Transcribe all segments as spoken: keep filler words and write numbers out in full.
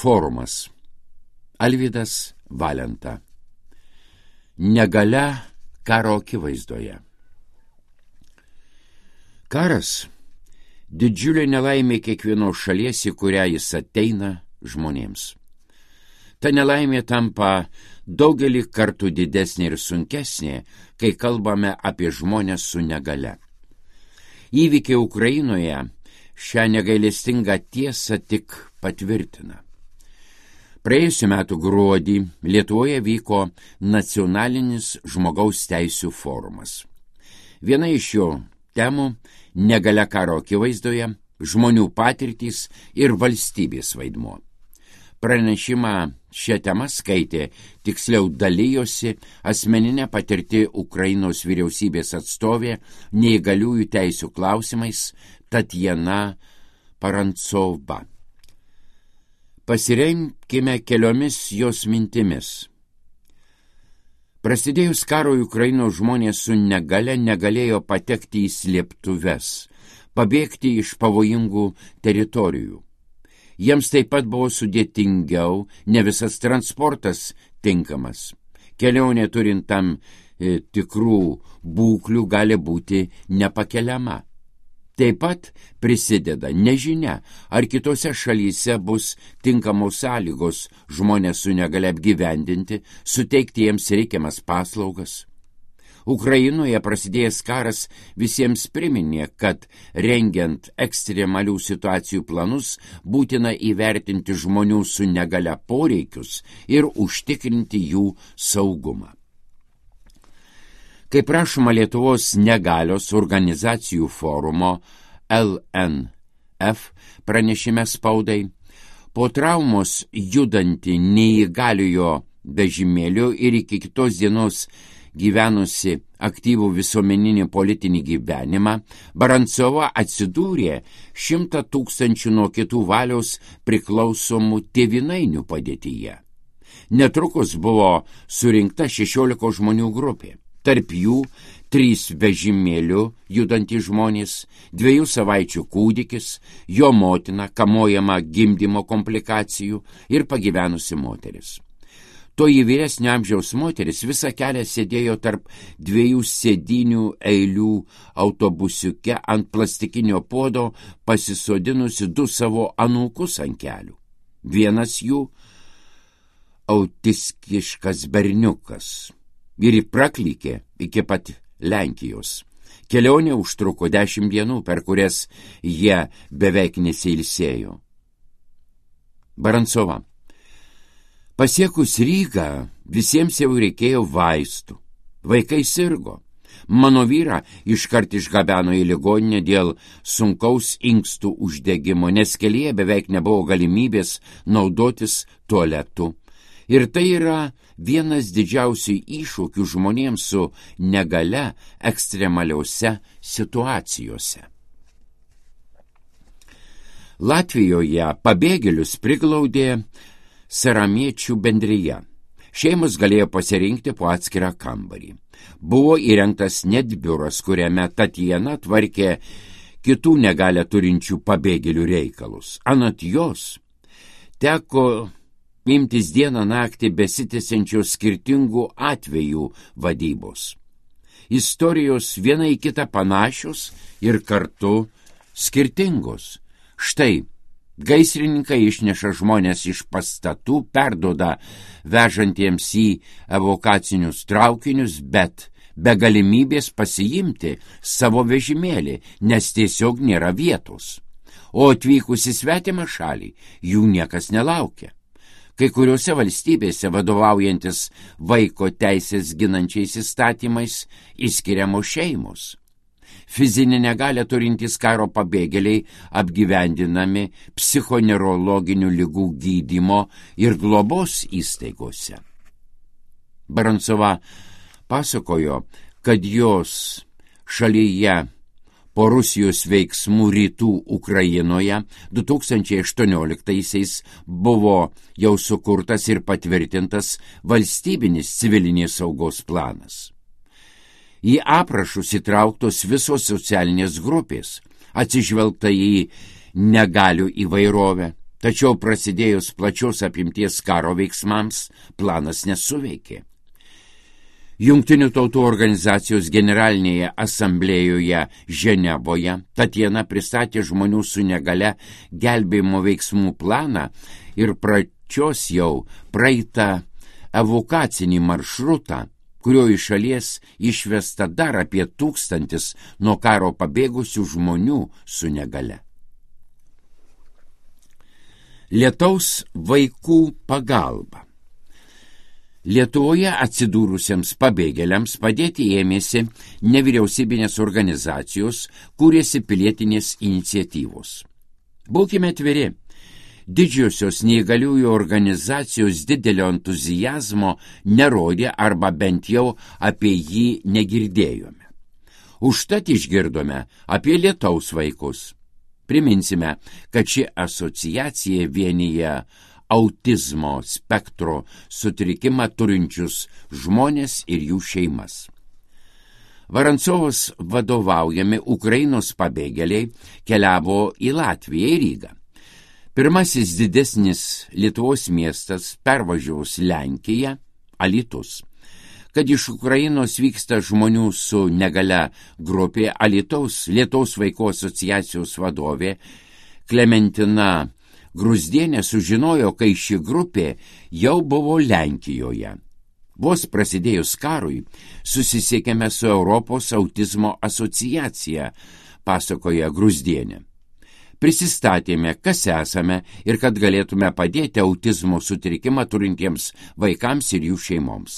Forumas. Alvydas Valenta. Negalia karo akivaizdoje. Karas – didžiulė nelaimė kiekvienos šalies, į kurią jis ateina žmonėms. Ta nelaimė tampa daugelį kartų didesnė ir sunkesnė, kai kalbame apie žmonės su negalia. Įvykiai Ukrainoje šią negailestingą tiesą tik patvirtina. Praėjusiu metu gruodį Lietuvoje vyko nacionalinis žmogaus teisių forumas. Viena iš jo temų – negalia karo akivaizdoje, žmonių patirtys ir valstybės vaidmuo. Pranešimą šią temą skaitė, tiksliau dalijosi asmeninę patirtį Ukrainos vyriausybės atstovė neįgaliųjų teisių klausimais Tatjana Parantsova. Pasiremkime keliomis jos mintimis. Prasidėjus karui Ukrainos žmonės su negalia negalėjo patekti į slėptuves, pabėgti iš pavojingų teritorijų. Jiems taip pat buvo sudėtingiau, ne visas transportas tinkamas. Kelionė turint tam e, tikrų būklių gali būti nepakeliama. Taip pat prisideda nežinia, ar kitose šalyse bus tinkamos sąlygos žmonės su negalia apgyvendinti, suteikti jiems reikiamas paslaugas. Ukrainoje prasidėjęs karas visiems priminė, kad rengiant ekstremalių situacijų planus būtina įvertinti žmonių su negalia poreikius ir užtikrinti jų saugumą. Kaip rašoma Lietuvos negalios organizacijų forumo L N F pranešime spaudai, po traumos judanti neįgaliojo vežimėliu ir iki kitos dienos gyvenusi aktyvų visuomeninį politinį gyvenimą, Barantsova atsidūrė šimtą tūkstančių nuo kitų valios priklausomų tėvynainių padėtyje. Netrukus buvo surinkta šešiolika žmonių grupė. Tarp jų trys vežimėlių judantys žmonės, dviejų savaičių kūdikis, jo motina, kamuojama gimdymo komplikacijų ir pagyvenusi moteris. Toji vyresnio amžiaus moteris visą kelią sėdėjo tarp dviejų sėdinių eilių autobusiuke ant plastikinio puodo, pasisodinusi du savo anūkus ant kelių. Vienas jų autistiškas berniukas ir praklykė iki pat Lenkijos. Kelionė užtruko dešimt dienų, per kurias jie beveik nesiilsėjo. Barantsova. Pasiekus Rygą, visiems jau reikėjo vaistų. Vaikai sirgo. Mano vyrą iškart išgabeno į ligoninę dėl sunkaus inkstų uždegimo, nes kelyje beveik nebuvo galimybės naudotis tualetu. Ir tai yra vienas didžiausių iššūkių žmonėms su negalia ekstremaliose situacijose. Latvijoje pabėgėlius priglaudė saramiečių bendrija. Šeimos galėjo pasirinkti po atskirą kambarį. Buvo įrengtas net biuras, kuriame Tatjana tvarkė kitų negalią turinčių pabėgėlių reikalus. Anot jos teko imtis dieną naktį besitęsiančių skirtingų atvejų vadybos. Istorijos viena į kitą panašios ir kartu skirtingos. Štai, gaisrininkai išneša žmonės iš pastatų, perduoda vežantiems į evakacinius traukinius, bet be galimybės pasiimti savo vežimėlį, nes tiesiog nėra vietos. O atvykus į svetimą šalį, jų niekas nelaukia. Kai kuriuose valstybėse vadovaujantis vaiko teisės ginančiais įstatymais išskiriamos šeimos. Fizinę negalią turintys karo pabėgėliai apgyvendinami psichoneurologinių ligų gydymo ir globos įstaigose. Barantsova pasakojo, kad jos šalyje po Rusijos veiksmų rytų Ukrainoje du tūkstančiai aštuonioliktaisiais buvo jau sukurtas ir patvirtintas valstybinis civilinės saugos planas. Į aprašus įtrauktos visos socialinės grupės, atsižvelgta į negalių įvairovę, Tačiau prasidėjus plačios apimties karo veiksmams, planas nesuveikė. Jungtinių tautų organizacijos generalinėje asamblėjoje Ženevoje Tatjana pristatė žmonių su negale gelbėjimo veiksmų planą ir pračios jau praeitą evakuacinį maršrutą, kurio iš šalies išvesta dar apie tūkstantis nuo karo pabėgusių žmonių su negale. Lietaus vaikų pagalba. Lietuvoje atsidūrusiems pabėgėliams padėti ėmėsi nevyriausybinės organizacijos, kūrėsi pilietinės iniciatyvos. Būkime atviri, didžiosios neįgaliųjų organizacijos didelio entuzijazmo nerodė arba bent jau apie jį negirdėjome. Užtat išgirdome apie lietaus vaikus. Priminsime, kad ši asociacija vienyje autizmo spektro sutrikimą turinčius žmonės ir jų šeimas. Varancovos vadovaujami Ukrainos pabėgėliai keliavo į Latviją ir Rygą. Pirmasis didesnis Lietuvos miestas pervažiavus Lenkiją – Alytus. Kad iš Ukrainos vyksta žmonių su negale grupė, Alytaus Lietaus vaikų asociacijos vadovė Klementina Gruzdienė sužinojo, kai ši grupė jau buvo Lenkijoje. Vos prasidėjus karui, susisiekėme su Europos autizmo asociacija, pasakoja Gruzdienė. Prisistatėme, kas esame ir kad galėtume padėti autizmo sutrikimą turintiems vaikams ir jų šeimoms.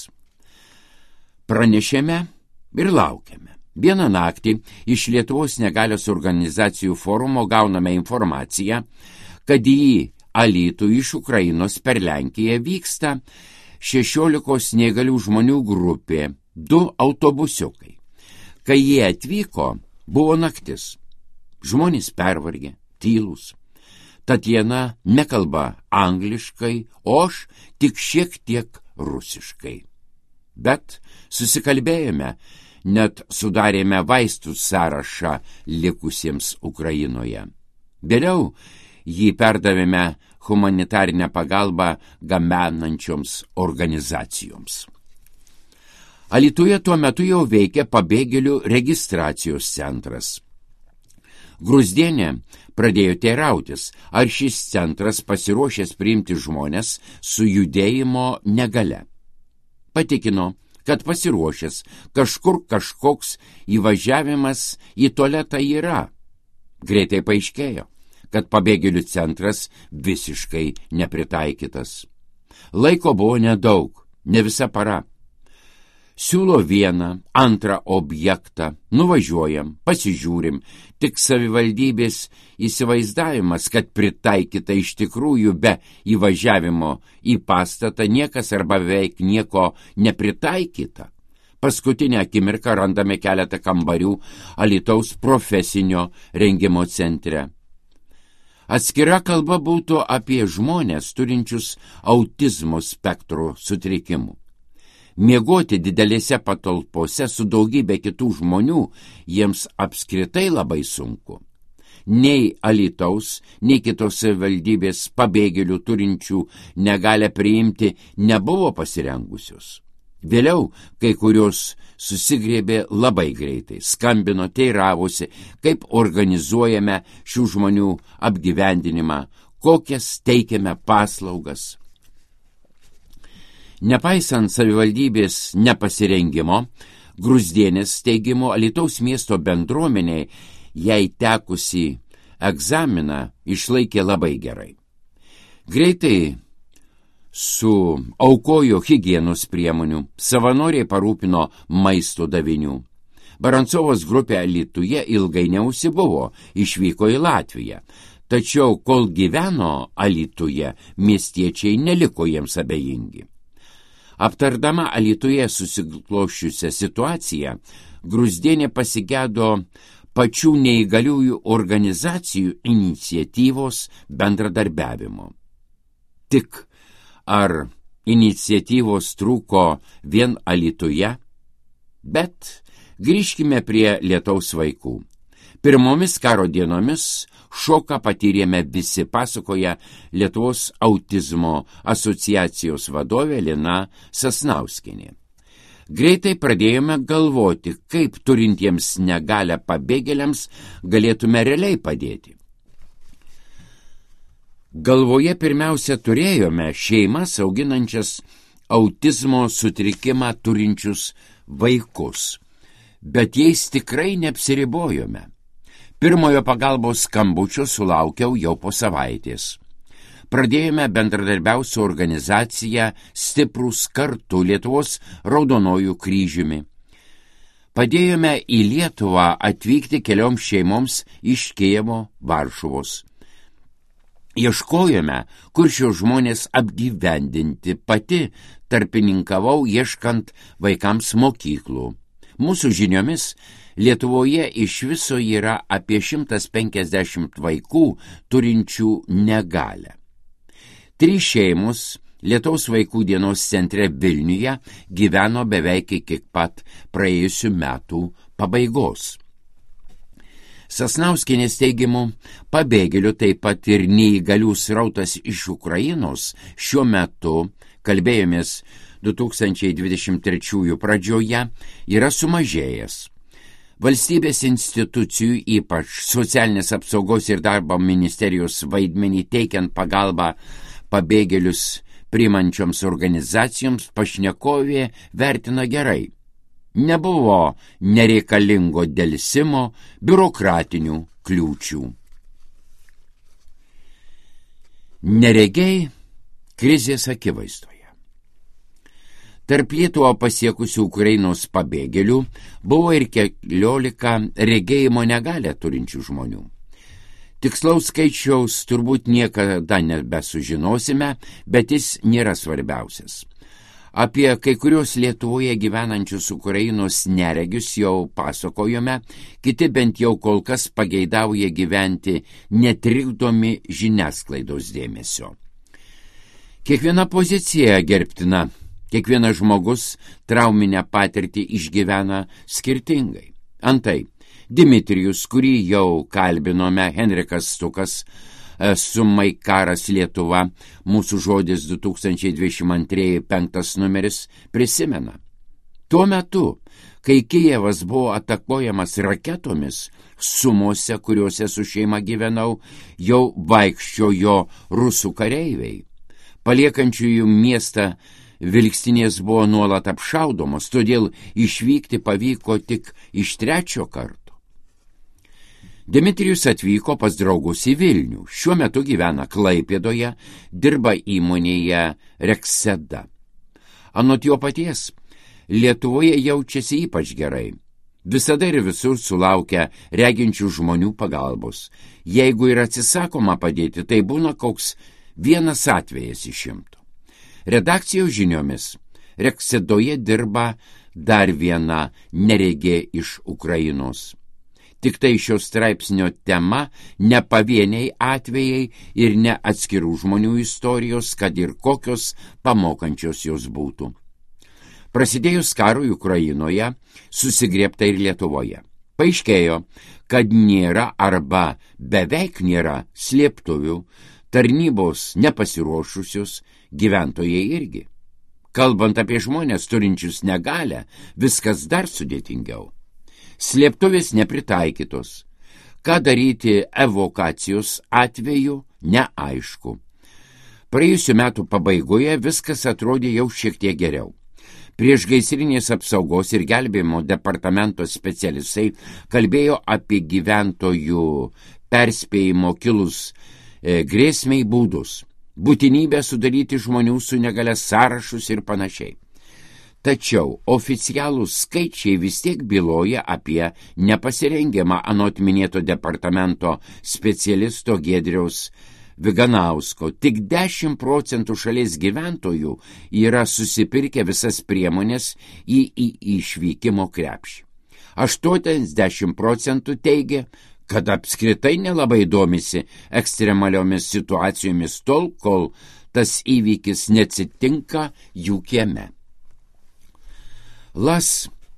Pranešėme ir laukiame. Vieną naktį iš Lietuvos negalios organizacijų forumo gauname informaciją, kad į Alytų iš Ukrainos per Lenkiją vyksta šešiolikos neįgalių žmonių grupė, du autobusiukai. Kai jie atvyko, buvo naktis. Žmonės pervargę, tylūs. Tatjana nekalba angliškai, o aš tik šiek tiek rusiškai. Bet susikalbėjome, net sudarėme vaistų sąrašą likusiems Ukrainoje. Vėliau jį perdavėme humanitarinę pagalbą gabenančioms organizacijoms. Alytuje tuo metu jau veikia pabėgėlių registracijos centras. Gruzdienė pradėjo teirautis, ar šis centras pasiruošęs priimti žmones su judėjimo negale. Patikino, kad pasiruošęs, kažkur kažkoks įvažiavimas į tualetą yra. Greitai paaiškėjo, kad pabėgėlių centras visiškai nepritaikytas. Laiko buvo nedaug, ne visa para. Siūlo vieną, antrą objektą, nuvažiuojam, pasižiūrim, tik savivaldybės įsivaizdavimas, kad pritaikyta iš tikrųjų be įvažiavimo į pastatą niekas arba beveik nieko nepritaikyta. Paskutinę akimirką randame keletą kambarių Alytaus profesinio rengimo centre. Atskira kalba būtų apie žmonės turinčius autizmo spektro sutrikimų. Miegoti didelėse patalpose su daugybė kitų žmonių jiems apskritai labai sunku. Nei Alytaus, nei kitos savivaldybės pabėgėlių turinčių negalę priimti nebuvo pasirengusios. Vėliau kai kurios susigrėbė labai greitai, skambino, teiravosi, kaip organizuojame šių žmonių apgyvendinimą, kokias teikiame paslaugas. Nepaisant savivaldybės nepasirengimo, Gruzdienės teigimo Alytaus miesto bendruomeniai jai tekusi egzaminą išlaikė labai gerai. Greitai su aukojo higienos priemonių, savanoriai parūpino maisto davinių. Varancovos grupė Alytuje ilgai neužsibuvo, išvyko į Latviją. Tačiau, kol gyveno Alytuje, miestiečiai neliko jiems abejingi. Aptardama Alytuje susikloščiusią situaciją, Gruzdienė pasigedo pačių neįgaliųjų organizacijų iniciatyvos bendradarbiavimo. Tik ar iniciatyvos trūko vien Alytuje? Bet grįžkime prie lietaus vaikų. Pirmomis karo dienomis šoką patyrėme visi, pasakoja Lietuvos autizmo asociacijos vadovė Lina Sasnauskienė. Greitai pradėjome galvoti, kaip turintiems negalią pabėgėliams galėtume realiai padėti. Galvoje pirmiausia turėjome šeimas auginančias autizmo sutrikimą turinčius vaikus, bet jais tikrai neapsiribojome. Pirmojo pagalbos skambučio sulaukiau jau po savaitės. Pradėjome bendradarbiauti su organizacija Stiprūs kartu Lietuvos Raudonojų kryžiumi. Padėjome į Lietuvą atvykti kelioms šeimoms iš Kijevo, Varšuvos. Ieškojome, kur šios žmonės apgyvendinti, pati tarpininkavau ieškant vaikams mokyklų. Mūsų žiniomis Lietuvoje iš viso yra apie šimtas penkiasdešimt vaikų turinčių negalią. Trys šeimos Lietuvos vaikų dienos centre Vilniuje gyveno beveik iki pat praėjusių metų pabaigos. Sasnauskienės teigimu, pabėgėlių taip pat ir neįgalių srautas iš Ukrainos šiuo metu, kalbėjomės du tūkstančiai dvidešimt trečiųjų pradžioje, yra sumažėjęs. Valstybės institucijų, ypač socialinės apsaugos ir darbo ministerijos vaidmenį teikiant pagalbą pabėgėlius priimančioms organizacijoms, pašnekovė vertina gerai. Nebuvo nereikalingo delsimo, biurokratinių kliūčių. Neregiai krizės akivaizdoje. Tarp Lietuvą pasiekusių Ukrainos pabėgėlių buvo ir keliolika regėjimo negalią turinčių žmonių. Tikslaus skaičiaus turbūt niekada nebesužinosime, bet jis nėra svarbiausias. Apie kai kurios Lietuvoje gyvenančius Ukrainos neregius jau pasakojome, kiti bent jau kol kas pageidauja gyventi netrikdomi žiniasklaidos dėmesio. Kiekviena pozicija gerbtina. Kiekvienas žmogus trauminę patirtį išgyvena skirtingai. Antai, Dmitrijus, kurį jau kalbinome, Henrikas Stukas, Sumai karas Lietuva, mūsų žodis du tūkstančiai dvidešimt antrieji penktas numeris, prisimena. Tuo metu, kai Kijevas buvo atakuojamas raketomis, Sumose, kuriuose su šeima gyvenau, jau vaikščiojo rusų kareiviai. Paliekančiųjų miestą vilkstinės buvo nuolat apšaudomos, todėl išvykti pavyko tik iš trečio karto. Dmitrijus atvyko pas draugus į Vilnių. Šiuo metu gyvena Klaipėdoje, dirba įmonėje Rekseda. Anot jo paties, Lietuvoje jaučiasi ypač gerai. Visada ir visur sulaukia reginčių žmonių pagalbos. Jeigu ir atsisakoma padėti, tai būna koks vienas atvejas iš šimto. Redakcijos žiniomis Reksedoje dirba dar viena neregė iš Ukrainos. Tik tai šio straipsnio tema ne pavieniai atvejai ir ne atskirų žmonių istorijos, kad ir kokios pamokančios jos būtų. Prasidėjus karui Ukrainoje, susigriebta ir Lietuvoje. Paaiškėjo, kad nėra arba beveik nėra slėptuvių, tarnybos nepasiruošusios, gyventojai irgi. Kalbant apie žmonės turinčius negalią, viskas dar sudėtingiau. Slėptuvės nepritaikytos. Ką daryti evakuacijos atveju, neaišku. Praėjusių metų pabaigoje viskas atrodė jau šiek tiek geriau. Priešgaisrinės apsaugos ir gelbėjimo departamento specialistai kalbėjo apie gyventojų perspėjimo kilus e, grėsmiai būdus, būtinybę sudaryti žmonių su negale sąrašus ir panašiai. Tačiau oficialūs skaičiai vis tiek byloja apie nepasirengimą anot minėto departamento specialisto Giedriaus Viganausko. Tik dešimt procentų šalies gyventojų yra susipirkę visas priemonės į, į išvykimo krepšį. aštuoniasdešimt procentų teigia, kad apskritai nelabai domisi ekstremaliomis situacijomis tol, kol tas įvykis neatsitinka jų kieme. Las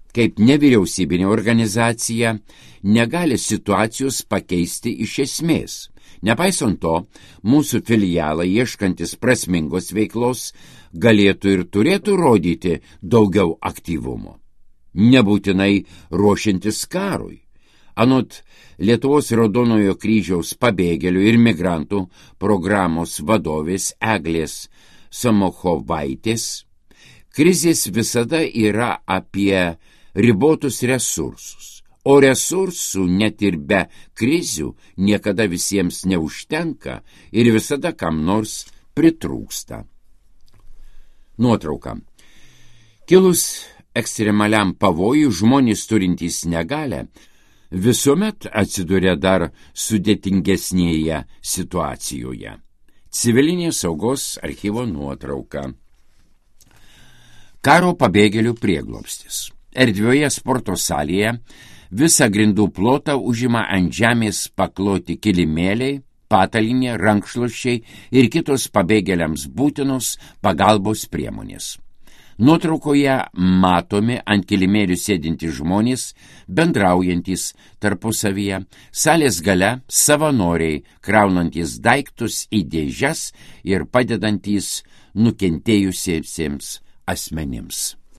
kaip nevyriausybinė organizacija, negali situacijos pakeisti iš esmės. Nepaisant to, mūsų filialai, ieškantis prasmingos veiklos, galėtų ir turėtų rodyti daugiau aktyvumo. Nebūtinai ruošiantis karui. Anot Lietuvos Raudonojo kryžiaus pabėgėlių ir migrantų programos vadovės Eglės Samochovaitės, krizės visada yra apie ribotus resursus. O resursų net ir be krizių niekada visiems neužtenka ir visada kam nors pritrūksta. Nuotrauka. Kilus ekstremaliam pavojui, žmonės turintys negalią visuomet atsiduria dar sudėtingesnėje situacijoje. Civilinės saugos archyvo nuotrauka. Karo pabėgėlių prieglobstis. Erdvioje sporto salėje visą grindų plotą užima ant žemės pakloti kilimėliai, patalynė, rankšluosčiai ir kitos pabėgėliams būtinos pagalbos priemonės. Nuotraukoje matomi ant kilimėlių sėdintys žmonės, bendraujantys tarpusavyje, salės gale savanoriai, kraunantys daiktus į dėžes ir padedantys nukentėjusiesiems asmenims.